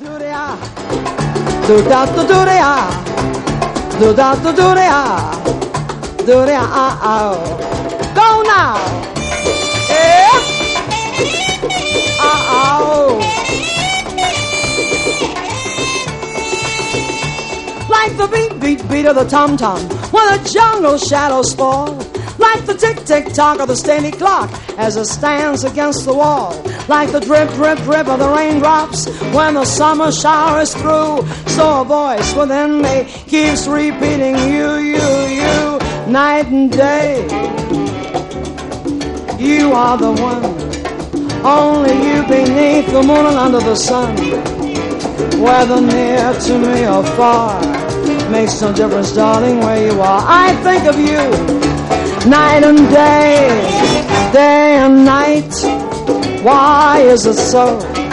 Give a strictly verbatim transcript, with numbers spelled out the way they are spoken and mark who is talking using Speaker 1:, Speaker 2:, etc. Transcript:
Speaker 1: Do da do do de ah, do da do do de ah, do de ah ah. Go now, yeah. Ah ah. Like the beat beat beat of the tom tom when the jungle shadows fall. Like the tick-tick-tock of the steady clock as it stands against the wall. Like the drip, drip, drip of the raindrops when the summer shower is through. So a voice within me keeps repeating you, you, you, night and day. You are the one, only you beneath the moon and under the sun. Whether near to me or far, makes no difference, darling, where you are. I think of you night and day, day and night. Why is it so?